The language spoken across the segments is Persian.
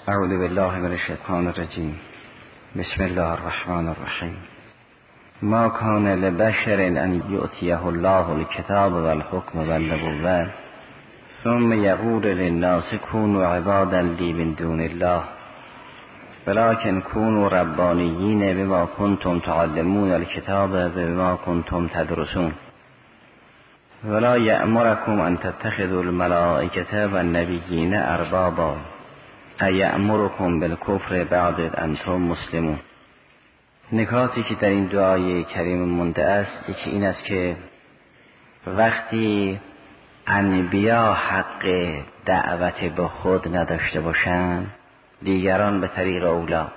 اعوذ بالله من الشیطان الرجیم. بسم الله الرحمن الرحیم. ما کان لبشر ان یؤتیه الله الکتاب والحکم والنبوة ثم یقول للناس كونوا عبادا لی من دون الله ولکن كونوا ربانیین بما کنتم تعلمون الکتاب و بما کنتم تدرسون ولا یأمرکم ان تتخذوا الملائکة والنبیین اربابا ایأمرکم بالکفر بعد اذ انتم مسلمون. نکاتی که در این دعای کریم مونده است، یکی این است که وقتی انبیا حق دعوت به خود نداشته باشند، دیگران به طریق اولا،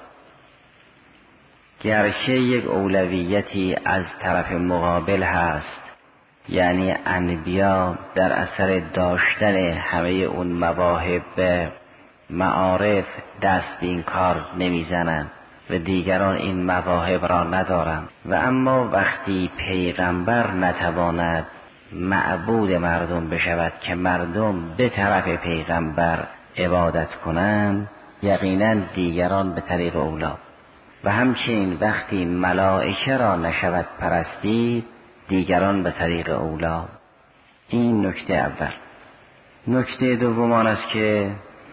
گرچه یک اولویتی از طرف مقابل هست، یعنی انبیا در اثر داشتن همه اون مواهب معارف دست به این کار نمیزنند و دیگران این مواهب را ندارند. و اما وقتی پیغمبر نتواند معبود مردم بشود که مردم به طرف پیغمبر عبادت کنند، یقینا دیگران به طریق اولا. و همچنین وقتی ملائکه را نشود پرستید، دیگران به طریق اولا. این نکته اول. نکته دوم آن است که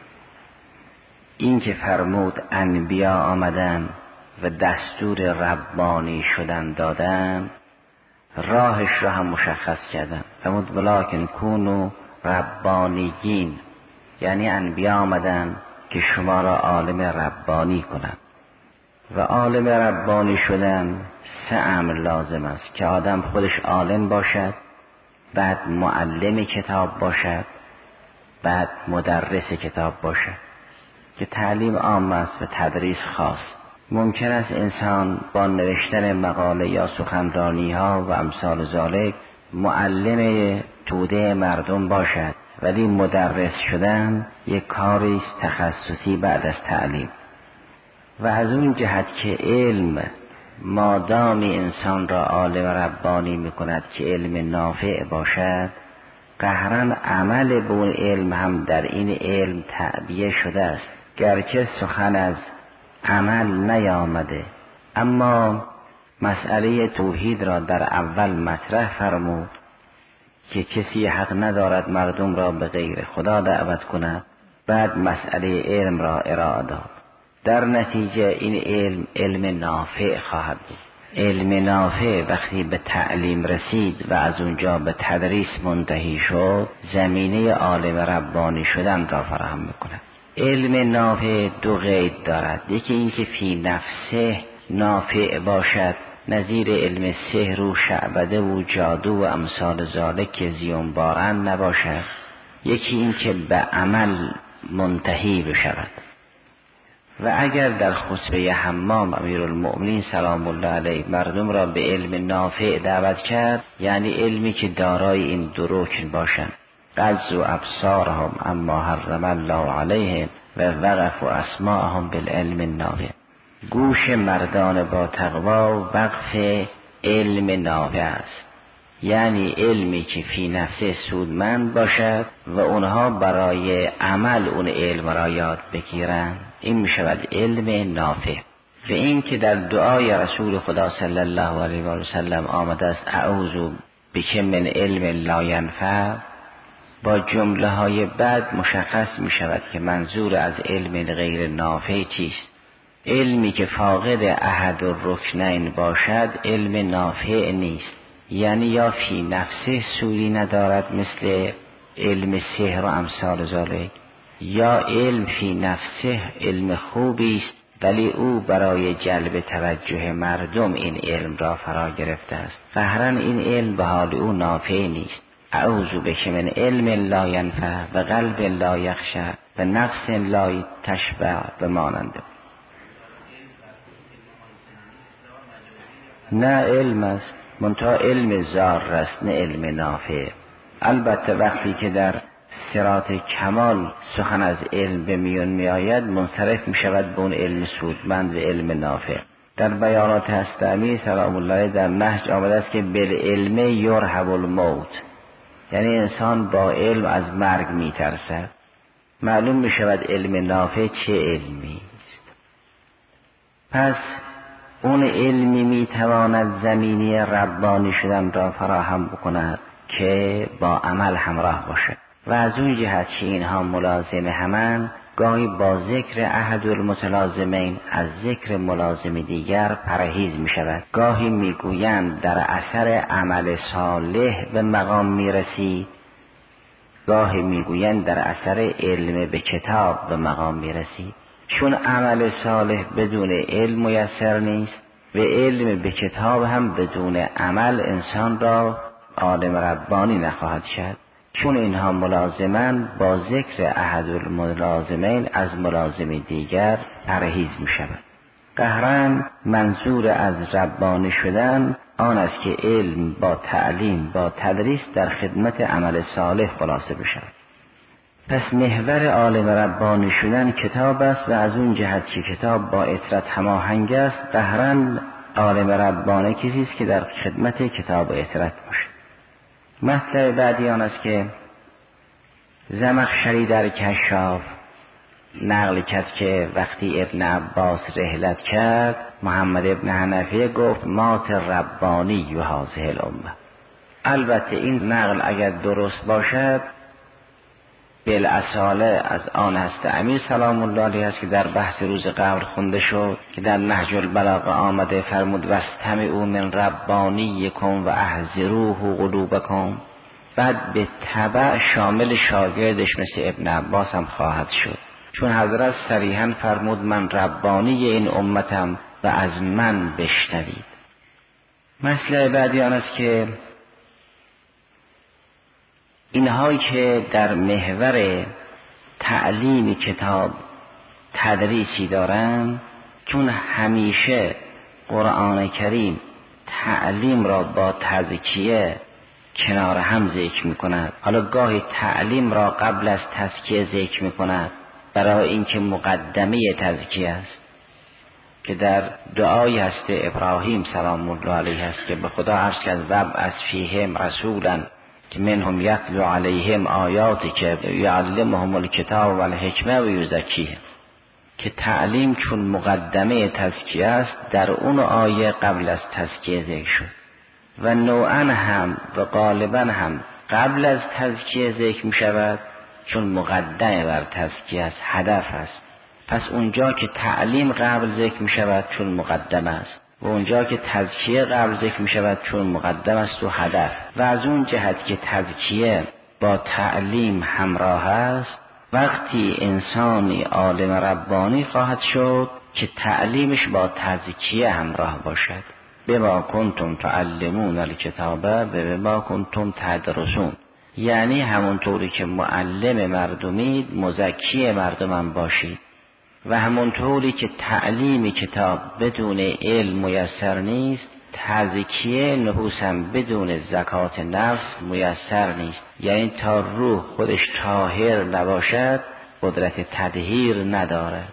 این که فرمود انبیا آمدن و دستور ربانی شدن دادن، راهش را هم مشخص کردن. فرمود ولکن کونوا ربانیین، یعنی انبیا آمدن که شما را عالم ربانی کنند. و عالم ربانی شدن 3 امر لازم است که آدم خودش عالم باشد، بعد معلم کتاب باشد، بعد مدرس کتاب باشد، که تعلیم عام است و تدریس خاص. ممکن است انسان با نوشتن مقاله یا سخنرانی ها و امثال ذالک معلم توده مردم باشد، ولی مدرس شدن یک کاری است تخصصی بعد از تعلیم. و از اون جهت که علم مادامی انسان را عالم ربانی میکند که علم نافع باشد، قهرن عمل به اون علم هم در این علم تعبیه شده است. گرچه سخن از عمل نیامده، اما مسئله توحید را در اول مطرح فرمود که کسی حق ندارد مردم را به غیر خدا دعوت کند. بعد مسئله علم را ارائه داد. در نتیجه این علم نافع خواهد بود. علم نافع وقتی به تعلیم رسید و از اونجا به تدریس منتهی شد، زمینه عالم ربانی شدن را فراهم میکند. علم نافع 2 قید دارد. یکی این که فی نفسه نافع باشد، نظیر علم سحر و شعبده و جادو و امثال ذالک که زیان بارند نباشد. یکی این که به عمل منتهی بشود. و اگر در خطبه حمام امیرالمؤمنین سلام الله علیه مردم را به علم نافع دعوت کرد، یعنی علمی که دارای این 2 رکن باشند: غضوا ابصارهم اما حرم الله علیهم و وقفوا اسماعهم بالعلم النافع. گوش مردان با تقوا وقف علم نافع است، یعنی علمی که فی نفسه سودمند باشد و اونها برای عمل اون علم را یاد بگیرند. این میشود علم نافع. و این که در دعای رسول خدا صلی الله علیه و سلم آمده است اعوذ بک من علم لا ینفع، با جمله های بعد مشخص می شود که منظور از علم غیر نافع چیست. علمی که فاقد احد الرکنین باشد علم نافع نیست، یعنی یا فی نفسه سودی ندارد مثل علم سحر و امثال ذالک، یا علم فی نفسه علم خوبی است ولی او برای جلب توجه مردم این علم را فرا گرفته است. قهرن این علم به حال او نافع نیست. اعوذ بک من علم لا ینفع و قلب لا یخشع و نفس لا تشبع و ماننده. نه علم است، منتها علم زار است، نه علم نافع. البته وقتی که در صراط کمال سخن از علم به میون می آید، منصرف می شود به اون علم سودمند و علم نافع. در بیانات هستمی سلام الله در نهج آمده است که بالعلم یرهب الموت، یعنی انسان با علم از مرگ می ترسد. معلوم می شود علم نافع چه علمی است. پس اون علمی می تواند زمینی ربانی شدن را فراهم بکند که با عمل همراه باشد و از اون جهت که اینها ملازم همند، گاهی با ذکر احد المتلازمین از ذکر ملازم دیگر پرهیز می شود. گاهی می گویند در اثر عمل صالح به مقام می رسی، گاهی می گویند در اثر علم به کتاب به مقام می رسی. چون عمل صالح بدون علم میسر نیست و علم به کتاب هم بدون عمل انسان را عالم ربانی نخواهد شد. چون اینها ملازمن، با ذکر احد الملازمین از ملازم دیگر پرهیز می شود. قهرن منظور از ربانی شدن آن است که علم با تعلیم با تدریس در خدمت عمل صالح خلاصه بشود. پس محور عالم ربانی شدن کتاب است و از اون جهت که کتاب با اطرت هماهنگ است، قهرن عالم ربانی کسی است که در خدمت کتاب و اطرت باشد. مطلب بعدی آن است که زمخشری در کشاف نقل کرد که وقتی ابن عباس رحلت کرد، محمد ابن حنفیه گفت مات ربانی و هذه الامه. البته این نقل اگر درست باشد بالاصاله از آن هست امیر سلام الله علیه است که در بحث روز قبر خونده شد که در نهج البلاغه آمده، فرمود واستمعوا من ربانیکم و احذروه قلوبکم. بعد به تبع شامل شاگردش مثل ابن عباس هم خواهد شد، چون حضرت صریحا فرمود من ربانی این امتم و از من بشنوید. مسئله بعدی آن است که اینهایی که در محور تعلیم کتاب تدریسی دارند، چون همیشه قرآن کریم تعلیم را با تزکیه کنار هم ذکر می کند، حالا گاهی تعلیم را قبل از تزکیه ذکر می کند برای اینکه مقدمه تزکیه است، که در دعای هست ابراهیم سلام الله علیه است که به خدا عرض کرد وابعث فیهم رسولا که منهم یتلو علیهم آیاتی که یعلمهم الکتاب و الحکمه و یزکیهم، که تعلیم چون مقدمه تزکیه است در اون آیه قبل از تزکیه ذکر شد و نوعا هم و غالبا هم قبل از تزکیه ذکر می شود چون مقدمه بر تزکیه است، هدف است. پس اونجا که تعلیم قبل ذکر می شود چون مقدمه است و اونجا که تزکیه قبل ذکر می شود چون مقدم است و هدف. و از اون جهت که تزکیه با تعلیم همراه است، وقتی انسانی عالم ربانی خواهد شد که تعلیمش با تزکیه همراه باشد. بما کنتم تعلمون الکتاب بما کنتم تدرسون، یعنی همونطوری که معلم مردمید مزکی مردمم باشید و همونطوری که تعلیم کتاب بدون علم میسر نیست، تزکیه نفوس هم بدون زکات نفس میسر نیست. یعنی تا روح خودش طاهر نباشد قدرت تطهیر ندارد.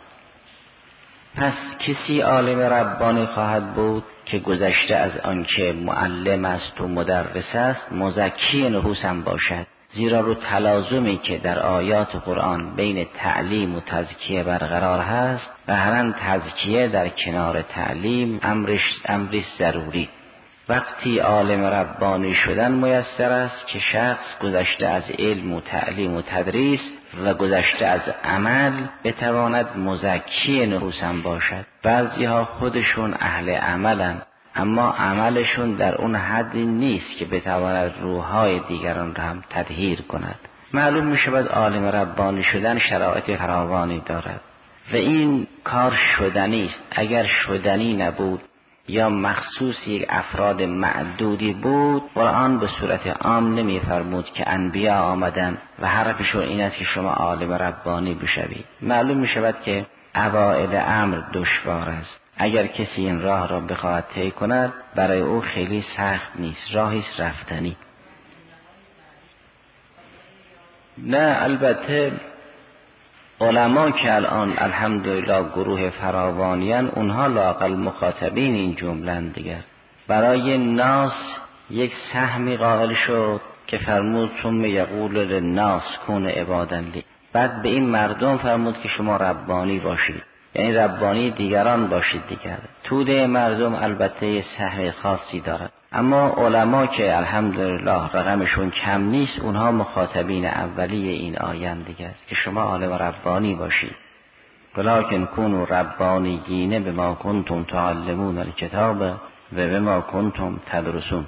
پس کسی عالم ربانی خواهد بود که گذشته از آنچه معلم است و مدرس است مزکی نفوس هم باشد، زیرا رو تلازمی که در آیات قرآن بین تعلیم و تزکیه برقرار هست، قهرن تزکیه در کنار تعلیم امرش ضروری. وقتی عالم ربانی شدن میسر است که شخص گذشته از علم و تعلیم و تدریس و گذشته از عمل بتواند مزکی نفوسم باشد. بعضی ها خودشون اهل عملن اما عملشون در اون حدی نیست که بتواند روحهای دیگران را هم تطهیر کند. معلوم می شود عالم ربانی شدن شرایط فراوانی دارد و این کار شدنی است. اگر شدنی نبود یا مخصوص یک افراد معدودی بود، قرآن به صورت عام نمی فرمود که انبیا آمدن و حرفشون این است که شما عالم ربانی بشوید. معلوم می شود که اوائل امر دشوار است. اگر کسی این راه را بخواهد طی کند برای او خیلی سخت نیست، راهی رفتنی. نه البته علما که الان الحمدلله گروه فراوانیان، اونها لااقل مخاطبین این جملن دیگر. برای ناس یک سهمی قائل شد که فرمود ثم یقول للناس کون عبادا لی، بعد به این مردم فرمود که شما ربانی باشید، یعنی ربانی دیگران باشید دیگر. توده مردم البته سهم خاصی دارد، اما علما که الحمدلله رقمشون کم نیست، اونها مخاطبین اولیه این آیه دیگر که شما عالم ربانی باشید. ولکن کونوا ربانیین بما کنتم تعلمون الکتاب و بما کنتم تدرسون.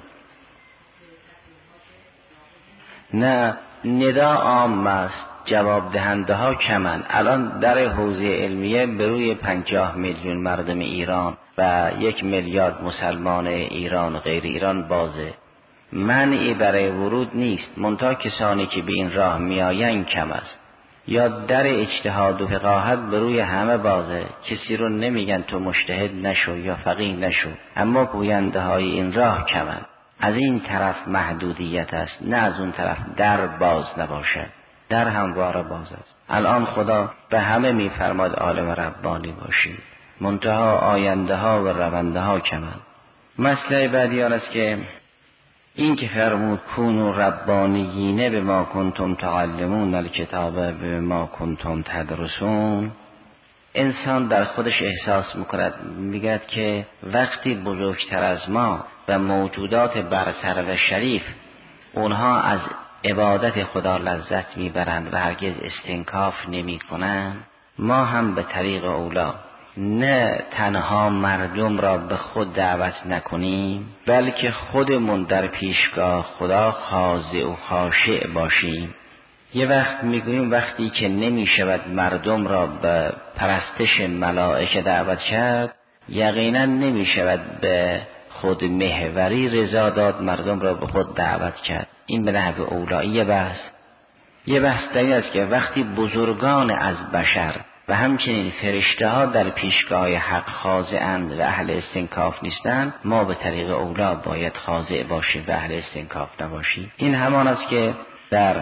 نه، ندا عام است، جواب دهنده ها کمن. الان در حوزه علمیه به روی 50 میلیون مردم ایران و 1 میلیارد مسلمان ایران و غیر ایران بازه، منعی برای ورود نیست، منتها کسانی که به این راه میآیند کم است. یا در اجتهاد و فقاهت به روی همه بازه، کسی رو نمیگن تو مجتهد نشو یا فقیه نشو، اما گوینده های این راه کمن. از این طرف محدودیت است، نه از اون طرف در باز نباشد، در همواره باز است. الان خدا به همه میفرماد عالم ربانی باشید، منتها آینده ها و رونده ها کمن. مسئله بعدی آن است که این که فرمود کونوا ربانیین بما کنتم تعلمون الکتاب بما کنتم تدرسون، انسان در خودش احساس میکند، میگد که وقتی بزرگتر از ما و موجودات برتر و شریف اونها از عبادت خدا لذت میبرند و هرگز استنکاف نمی کنند، ما هم به طریق اولا نه تنها مردم را به خود دعوت نکنیم، بلکه خودمون در پیشگاه خدا خاضع و خاشع باشیم. یه وقت میگوییم وقتی که نمی شود مردم را به پرستش ملائکه دعوت کرد، یقینا نمی شود به خود محوری رضا داد مردم را به خود دعوت کرد. این به نحو اولایی یه بحث دیگه است که وقتی بزرگان از بشر و همچنین فرشته ها در پیشگاه حق خاضعند و اهل استنکاف نیستند، ما به طریق اولا باید خاضع باشیم و اهل استنکاف نباشیم. این همان است که در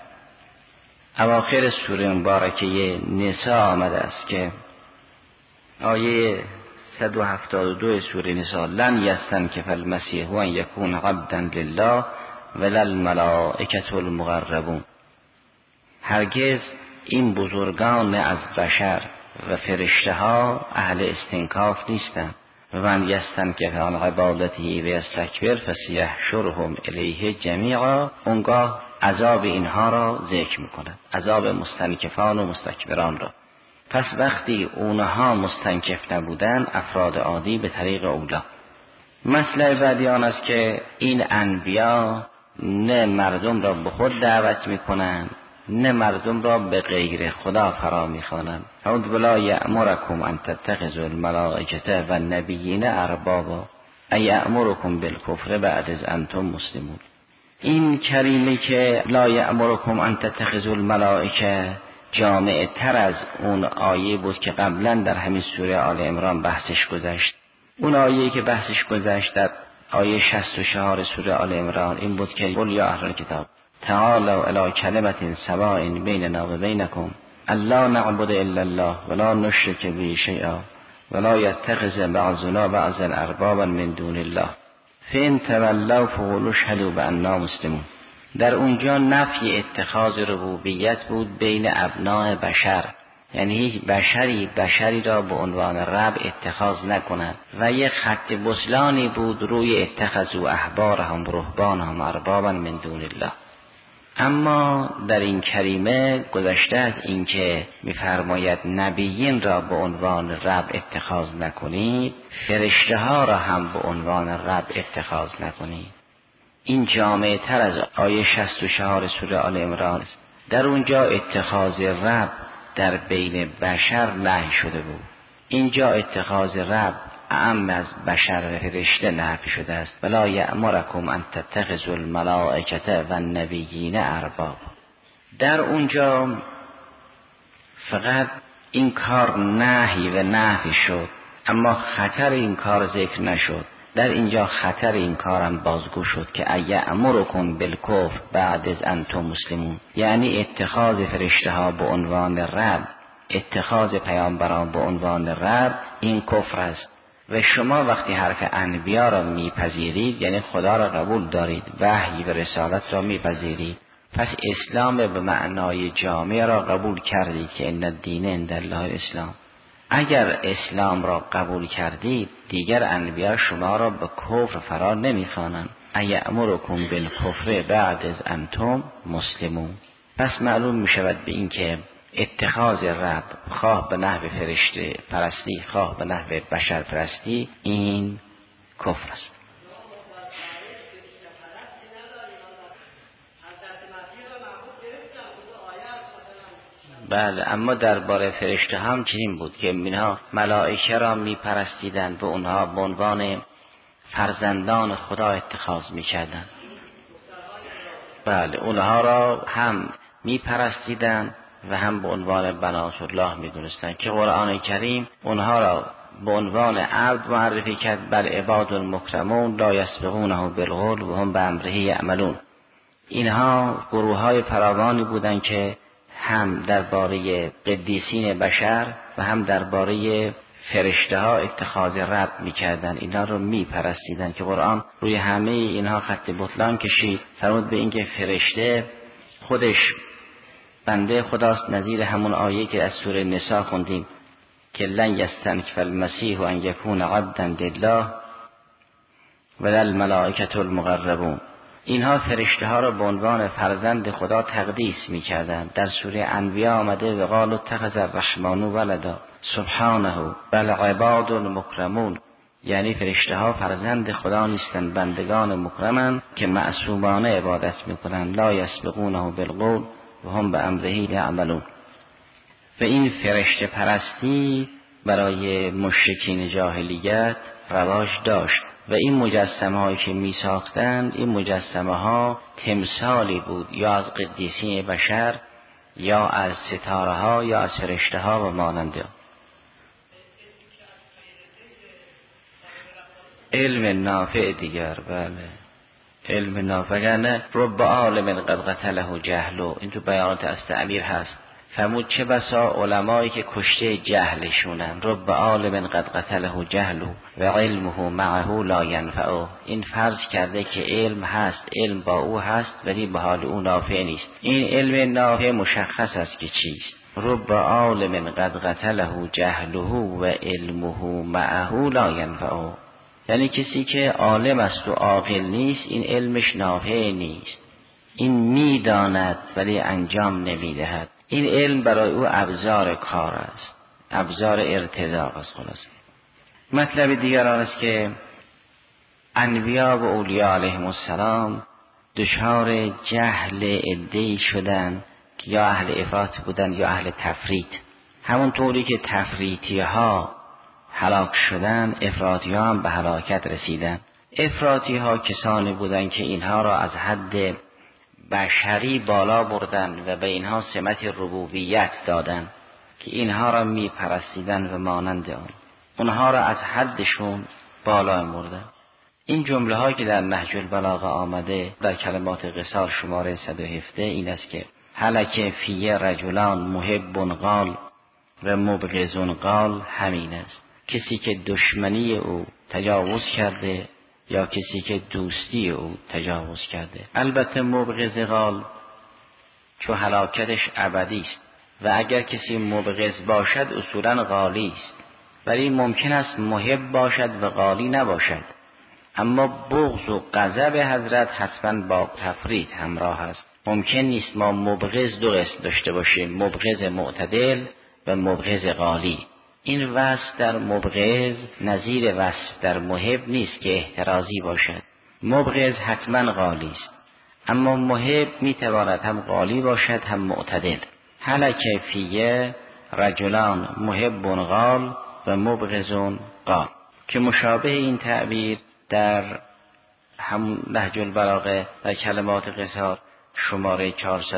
اواخر سوره مبارکه نساء آمده است که آیه 172 سوره نساء لن یستنکف المسیح ان یکون عبدا لله ولا الملائکة المقربون، هرگز این بزرگان از بشر و فرشته ها اهل استنکاف نیستند. و من یستنکف عن عبادته و یستکبر فسیحشرهم الیه جمیعا، اونگاه عذاب اینها را ذکر میکند، عذاب مستنکفان و مستکبران را. پس وقتی اونها مستنکف نبودن، افراد عادی به طریق اولا. مسئله بعدی آن است که این انبیا نه مردم را به خود دعوت میکنند، نه مردم را به غیر خدا فرا میخوانند. حد ولا یأمرکم ان تتخذوا الملائکة و النبیین اربابا ایأمرکم بالکفر بعد از انتم مسلمون. این کلمه که لا یأمرکم ان تتخذوا الملائکة جامع تر از اون آیه بود که قبلا در همین سوره آل عمران بحثش گذشت. اون آیه که بحثش گذشت در آیه 64 سوره آل عمران این بود که قل یا اهل الکتاب تعالوا الی کلمة سواء بیننا و بینکم الا نعبد الا الله ولا نشرک به شیئا ولا یتخذ بعضنا بعضا اربابا من دون الله فان تولوا فقولوا اشهدوا بأننا مسلمون. در اونجا نفی اتخاذ ربوبیت بود بین ابناء بشر، یعنی بشری را به عنوان رب اتخاذ نکند، و یک خط بسلانی بود روی اتخذوا احبارهم رهبانهم اربابا من دون الله. اما در این کریمه گذشته از این که می‌فرماید نبیین را به عنوان رب اتخاذ نکنید، فرشته ها را هم به عنوان رب اتخاذ نکنید. این جامع تر از آیه 64 سوره آل عمران است. در اونجا اتخاذ رب در بین بشر نهی شده بود، اینجا اتخاذ رب اعم از بشر و فرشته نهی شده است. ولا یأمرکم ان تتخذوا الملائکة و النبیین ارباب. در اونجا فقط این کار نهی شد، اما خطر این کار ذکر نشد. در اینجا خطر این کارم بازگو شد که ایأمرکم بالکفر بعد از انتم مسلمون، یعنی اتخاذ فرشته ها به عنوان رب، اتخاذ پیامبران به عنوان رب، این کفر است. و شما وقتی حرف انبیا را میپذیرید، یعنی خدا را قبول دارید، وحی و رسالت را میپذیرید، پس اسلام به معنای جامع را قبول کردید که ان الدین عند الله الاسلام. اگر اسلام را قبول کردید دیگر انبیا شما را به کفر فرا نمیخوانند. ایامرکم بالکفر بعد از انتم مسلمون. پس معلوم می شود به این که اتخاذ رب خواه به نحو فرشته پرستی خواه به نحو بشر پرستی این کفر است. بله، اما درباره فرشته هم چنین بود که اینها ملائکه را می پرستیدند و اونها به عنوان فرزندان خدا اتخاذ می کردند. بله، اونها را هم می پرستیدند و هم به عنوان بنات الله می دونستند که قرآن کریم اونها را به عنوان عبد معرفی کرد. بل عباد مکرمون لا یسبقونه بالقول و هم بامره یعملون. اینها گروه های فراوانی بودند که هم درباره قدیسین بشر و هم درباره فرشته ها اتخاذ رب میکردن، اینا رو میپرستیدن که قرآن روی همه اینها خط بطلان کشید. فرمود به اینکه فرشته خودش بنده خداست، نظیر همون آیه که از سوره نساء خوندیم که لن یستنکف المسیح ان یکون عبدا لله ولا الملائکة المقربون. اینها فرشته ها را به عنوان فرزند خدا تقدیس می‌کردند. در سوره انبیاء آمده و قالوا اتخذ الرحمن ولدا سبحانه بل عباد مکرمون، یعنی فرشته ها فرزند خدا نیستند، بندگان مکرمند که معصومانه عبادت می‌کنند. لا یسبقونه بالقول و هم بامره یعملون. و این فرشته پرستی برای مشرکین جاهلیت رواج داشت و این مجسمه هایی که می ساختند این مجسمه ها تمثالی بود یا از قدیسین بشر یا از ستاره ها یا از فرشته ها و ماننده. علم نافع دیگر. بله، علم نافع. نه رب عالم قد قتله جهلو، این تو بیانات استعمیر هست. فرمود چه بسا علمایی که کشته جهلشونن. رب عالم قد قتله جهلو و علمه معه لا ینفعه. این فرض کرده که علم هست، علم با او هست ولی به حال او نافع نیست. این علم نافع مشخص است که چیست. رب عالم قد قتله جهله و علمه معه لا ینفعه، یعنی کسی که عالم است و عاقل نیست این علمش نافع نیست. این میداند ولی انجام نمیدهد. این علم برای او ابزار کار است، ابزار ارتزاق است. خلاص مطلب دیگر آن است که انبیا و اولیاء علیهم السلام دچار جهل عده‌ای شدند که یا اهل افراط بودند یا اهل تفریط. همون طوری که تفریطی ها هلاک شدند افراطی ها هم به هلاکت رسیدند. افراطی ها کسانی بودند که اینها را از حد بشری بالا بردن و به اینها سمت ربوبیت دادن که اینها را می پرستیدن و مانند آن، اونها را از حدشون بالا بردن. این جمله هایی که در نهج البلاغه آمده در کلمات قصار شماره 117 این است که هلک فی رجلان محب قال و مبغض قال، همین است. کسی که دشمنی او تجاوز کرده یا کسی که دوستی او تجاوز کرده. البته مبغض قال چون هلاکتش ابدی است و اگر کسی مبغض باشد اصولا قالی است، ولی ممکن است محب باشد و قالی نباشد. اما بغض و غضب حضرت حتما با تفرید همراه است. ممکن نیست ما مبغض دو قسم داشته باشیم، مبغض معتدل و مبغض قالی. این وصف در مبغض نظیر وصف در محب نیست که احترازی باشد. مبغض حتما قالی است، اما محب میتواند هم قالی باشد هم معتدل. هلک فیه رجلان محب قال و مبغض قال، که مشابه این تعبیر در هم نهج البلاغه در کلمات قصار شماره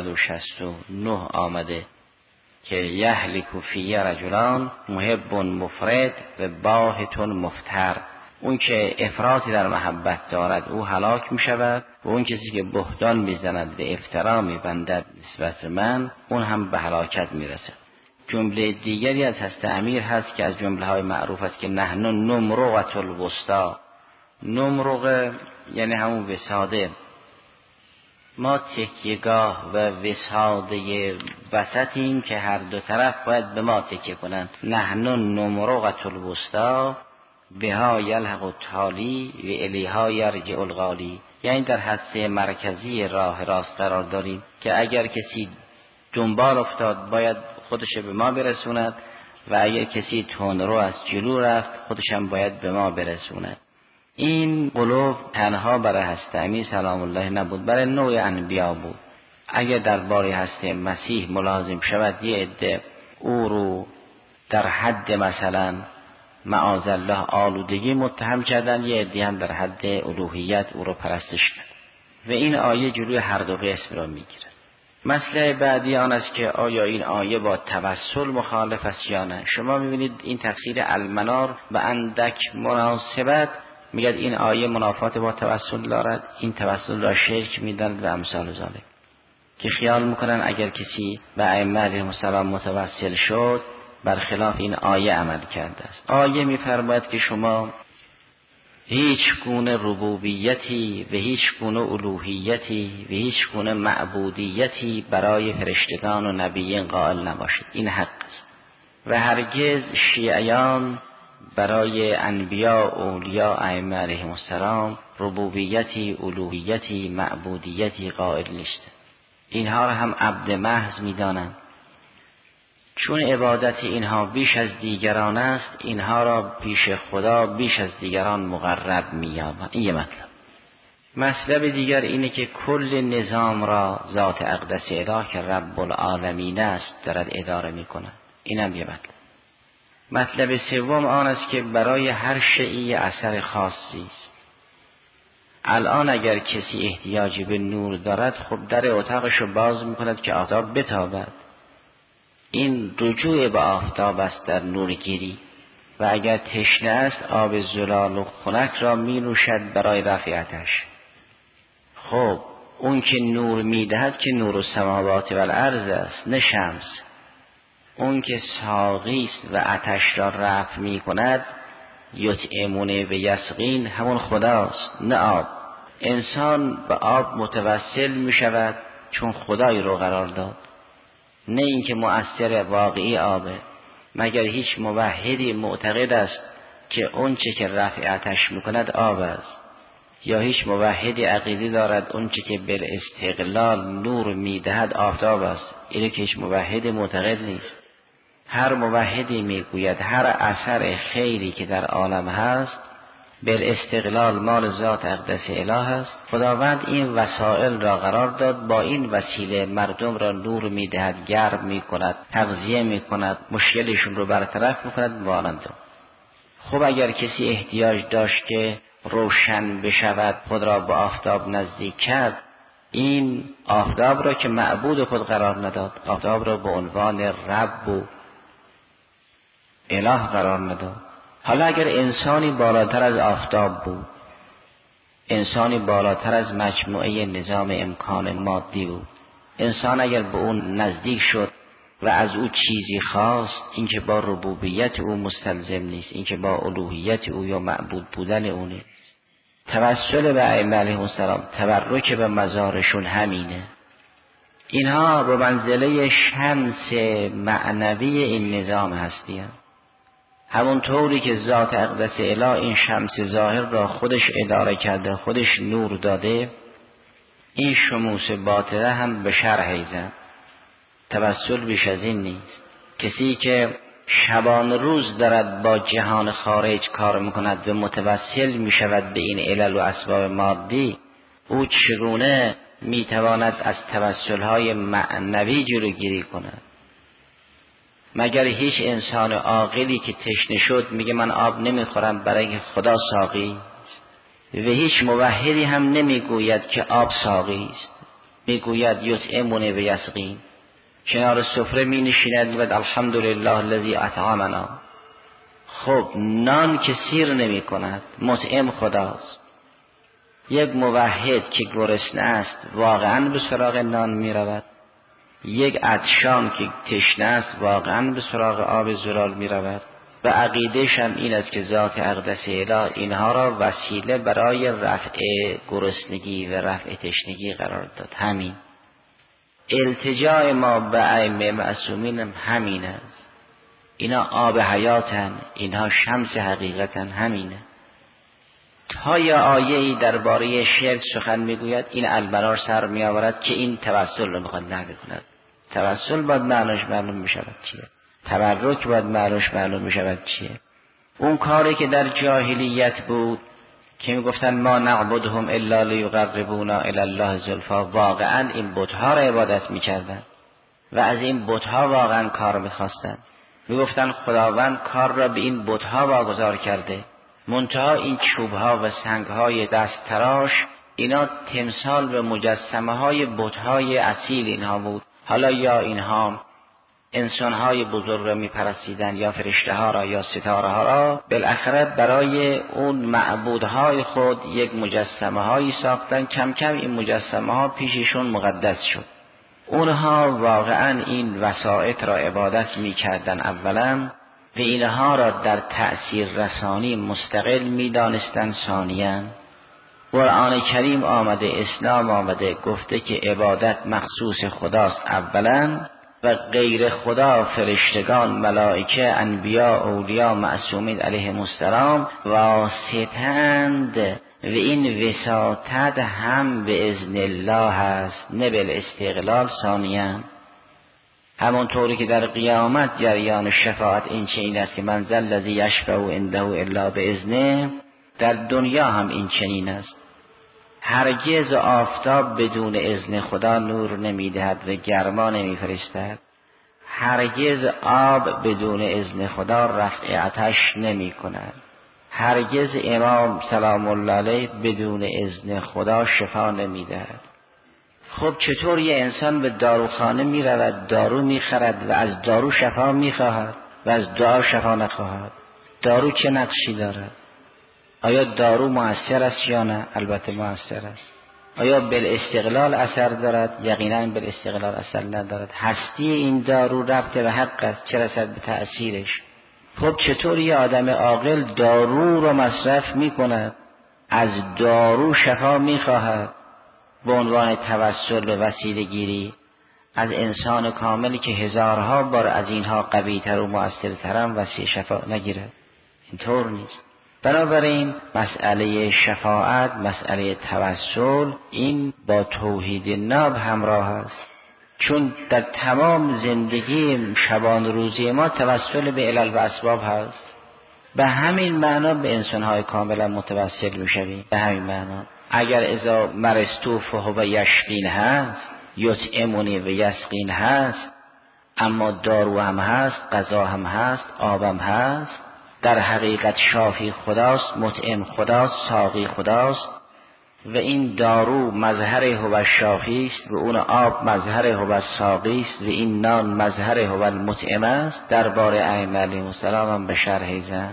469 آمده که یهلک فیه رجلان محب مفرد و باهت مفتر. اون که افراطی در محبت دارد او هلاک می شود و اون کسی که بهتان می زند و افترا می بندد نسبت من اون هم به هلاکت می رسد. جمله دیگری از هست امیر هست که از جمله های معروف است که نحن نمرقة الوسطی. نمرقه یعنی همون وساده ما تکیهگاه و وساده وسطیم که هر دو طرف باید به ما تکیه کنند. نحن نمرقة الوسطی بها یلحق التالی و الیها یرجع الغالی. یعنی در حدث مرکزی راه راست قرار داریم که اگر کسی دنبال افتاد باید خودش به ما برسوند و اگر کسی تندرو از جلو رفت خودش هم باید به ما برسوند. این قلوب تنها برای حضرت امین سلام الله نبود، برای نوع انبیا بود. اگر درباره حضرت مسیح ملازم شود یه عده او رو در حد مثلا معاذالله آلودگی متهم کردن، یه عده هم در حد الوهیت او رو پرستش کرد و این آیه جلوی هر دو قسم را میگیره. مسئله بعدی آن است که آیا این آیه با توسل مخالف است یا نه. شما میبینید این تفسیر المنار و اندک مناسبت میگه این آیه منافات با توسل دارد، این توسل را شرک میدن و امثال ذالک، که خیال میکنن اگر کسی به ائمه علیهم السلام متوسل شد برخلاف این آیه عمل کرده است. آیه میفرماید که شما هیچ گونه ربوبیتی و هیچ گونه الوهیتی و هیچ گونه معبودیتی برای فرشتگان و نبیین قائل نباشید. این حق است و هرگز شیعیان برای انبیا و اولیاء ائمه علیهم السلام ربوبیتی، الوهیتی، معبودیتی قائل نیست. اینها را هم عبد محض میدانند. چون عبادت اینها بیش از دیگران است، اینها را پیش خدا بیش از دیگران مقرب می‌یابند. این یه مطلب دیگر اینه که کل نظام را ذات اقدس اله که رب العالمین است دارد اداره می‌کند. اینم یه مطلب سوم آن است که برای هر شیعی اثر خاصی است. الان اگر کسی احتیاجی به نور دارد خب در اتاقش رو باز می‌کند که آفتاب بتابد. این رجوع به آفتاب است در نورگیری. و اگر تشنه است آب زلال و خنک را می نوشد برای رفع آتش. خب اون که نور می دهد که نور السماوات و الارض است، نه شمس. اون که ساقی است و آتش را رفع می کند یطعمون و یسقین همون خداست، نه آب. انسان به آب متوسل می شود چون خدای رو قرار داد، نه اینکه مؤثر واقعی آبه. مگر هیچ موحدی معتقد است که اون چه که رفع آتش میکند آب است؟ یا هیچ موحدی عقیده دارد اون چه که بالاستقلال نور میدهد آفتاب است؟ اینه که هیچ موحدی معتقد نیست. هر موحدی میگوید هر اثر خیری که در عالم هست بالاستقلال مال ذات اقدس اله است. خداوند این وسائل را قرار داد، با این وسیله مردم را نور میدهد، گرم میکند، تغذیه میکند، مشکلشون رو برطرف میکند مانند. خب اگر کسی احتیاج داشت که روشن بشود خود را به آفتاب نزدیک کرد، این آفتاب را که معبود خود قرار نداد، آفتاب را به عنوان رب و اله قرار نداد. حالا اگر انسانی بالاتر از آفتاب بود، انسانی بالاتر از مجموعه نظام امکان مادی بود، انسان اگر به اون نزدیک شد و از او چیزی خواست، این که با ربوبیت او مستلزم نیست، این که با الوهیت او یا معبود بودن او نیست. توسل به ائمه علیهم السلام، تبرک به مزارشون همینه. اینها به منزله شمس معنوی این نظام هستی هم. همون طوری که ذات اقدس اله این شمس ظاهر را خودش اداره کرده، خودش نور داده، این شموس باطنه هم به شرح زد. توسل بیش از این نیست. کسی که شبان روز دارد با جهان خارج کار میکند و متوسل میشود به این علل و اسباب مادی، او چگونه میتواند از توسلهای معنوی جلوگیری کند؟ مگر هیچ انسان عاقلی که تشنه شد میگه من آب نمیخورم برای اینکه خدا ساقی است؟ و هیچ موحدی هم نمیگوید که آب ساقی است، میگوید یطعمون و یسقین. کنار سفره می نشیند و الحمدلله الذی اطعمنا. خب نان که سیر نمی کند، مطعم خداست. یک موحد که گرسنه است واقعا به سراغ نان می رود. یک عطشان که تشنه است واقعا به سراغ آب زلال می رود. و عقیده‌ش هم این است که ذات اقدس اله اینها را وسیله برای رفع گرسنگی و رفع تشنگی قرار داد. همین التجاء ما به ائمه معصومین هم همین است. اینا آب حیاتن، اینها شمس حقیقتن. همینه. تا یا آیه‌ای درباره شرک سخن میگوید این المنار سر میآورد که این توسل رو میخواد نفی کند. توسل باید معناش معلوم میشود چیه، تبرک باید معناش معلوم میشود چیه. اون کاری که در جاهلیت بود که میگفتن ما نعبدهم الا لیقربونا الی الله زلفی، واقعا این بت‌ها را عبادت میکردن و از این بت‌ها واقعا کار میخواستن. میگفتن خداوند کار را به این بت‌ها واگذار کرده، منتها این چوب‌ها و سنگ‌های دست تراش اینا تمثال و مجسمه های بت‌های اصیل اینها بود. حالا یا اینها انسان‌های بزرگ را می‌پرستیدن یا فرشته‌ها را یا ستاره‌ها را، بالاخره برای اون معبودهای خود یک مجسمه‌هایی ساختن. کم کم این مجسمه‌ها پیششون مقدس شد. اونها واقعا این وسائط را عبادت می‌کردن اولا و اینها را در تأثیر رسانی مستقل می‌دانستن. ثانیاً قرآن کریم آمده، اسلام آمده، گفته که عبادت مخصوص خداست اولا و غیر خدا فرشتگان، ملائکه، انبیا، اولیا، معصومین علیهم السلام واسطند و این وساطت هم به اذن الله هست نه بالاستقلال. ثانیاً همونطوری که در قیامت جریان شفاعت این چنین است که من ذا الذی یشفع عنده الا باذنه، در دنیا هم این چنین است. هرگز آفتاب بدون اذن خدا نور نمیدهد و گرما نمیفرستد. هرگز آب بدون اذن خدا رفع آتش نمی کند. هرگز امام سلام الله علیه بدون اذن خدا شفا نمیدهد. خب چطور یه انسان به داروخانه می رود، دارو می خرد و از دارو شفا می خواهد و از دعا شفا نخواهد؟ دارو چه نقشی دارد؟ آیا دارو مؤثر است یا نه؟ البته مؤثر است. آیا بالاستقلال اثر دارد؟ یقینا بالاستقلال اثر ندارد. هستی این دارو ربط به حق است، چه رسد به تأثیرش. خب چطور یه آدم عاقل دارو رو مصرف می کند، از دارو شفا می خواهد به عنوان توسل و وسیله گیری از انسان کاملی که هزارها بار از اینها قوی تر و مؤثرتر هم وسیله شفا نگیرد؟ اینطور نیست. بنابراین مسئله شفاعت، مسئله توسل، این با توحید ناب همراه است. چون در تمام زندگی شبان روزی ما توسل به علل و اسباب هست. به همین معنا به انسان‌های کاملا متوسل می‌شویم. به همین معنا اگر اذا مرستو فهو یشقین هست، یطعمنی و یسقین هست، اما دارو هم هست، غذا هم هست، آبم هست، در حقیقت شافی خداست، مطعم خداست، ساقی خداست و این دارو مظهر هو شافی است و اون آب مظهر هو ساقی است و این نان مظهر هو المطعم است. درباره ائمه علیهم السلام هم به شرح زن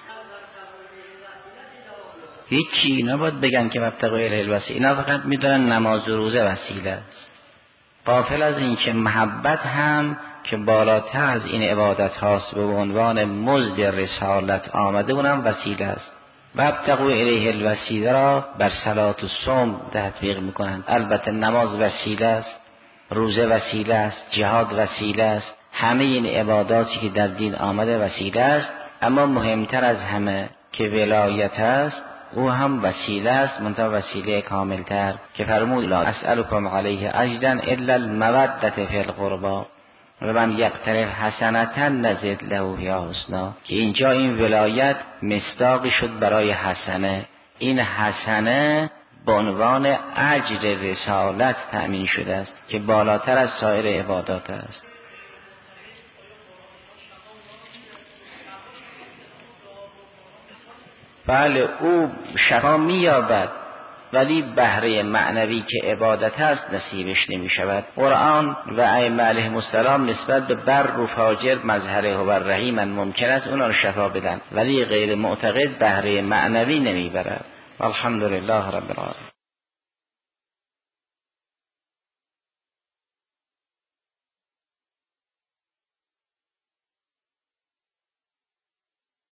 هیچی اینا باید بگن که مبتغی الیه الوسیله. اینا فقط میدونن نماز و روزه وسیله است، غافل از این که محبت هم که بالاتر از این عبادت هاست به عنوان مزد رسالت آمده، اونم وسیله است. مبتغی الیه الوسیله را بر صلات و صوم تطبیق میکنند. البته نماز وسیله است، روزه وسیله است، جهاد وسیله است، همه این عباداتی که در دین آمده وسیله است. اما مهمتر از همه که ولایت است، او هم وسیله است، منتها وسیله کاملتر که فرمود لا اسألکم علیه اجرا الا المودة فی القربى و من یقترف حسنة نزد له یا حسنا، که اینجا این ولایت مصداقی شد برای حسنه. این حسنه به عنوان اجر رسالت تأمین شده است که بالاتر از سایر عبادات است. بله او شفا می‌یابد، ولی بهره معنوی که عبادت است نصیبش نمی شود. قرآن و ائمه علیهم السلام نسبت به بر و فاجر مظهر هو الرحیم ممکن است اونا رو شفا بدن، ولی غیر معتقد بهره معنوی نمی برد. الحمدلله رب العالمین.